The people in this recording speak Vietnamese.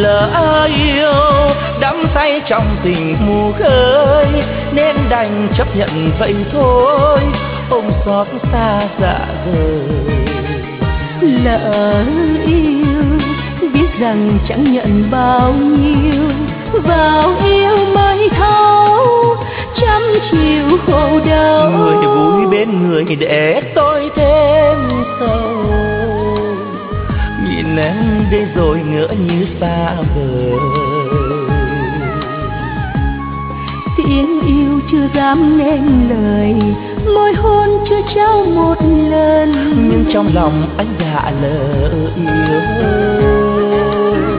lỡ yêu, đắm say trong tình mù khơi, nên đành chấp nhận vậy thôi, ôm xót xa dạ vời. Lỡ yêu biết rằng chẳng nhận bao nhiêu, vào yêu mới thấu trăm chiều khổ đau. Người vui bên người để tôi thêm sầu, nhìn em đây rồi ngỡ như xa vời. Tiếng yêu chưa dám nên lời, môi hôn chưa trao một lần, nhưng trong lòng anh đã lỡ yêu.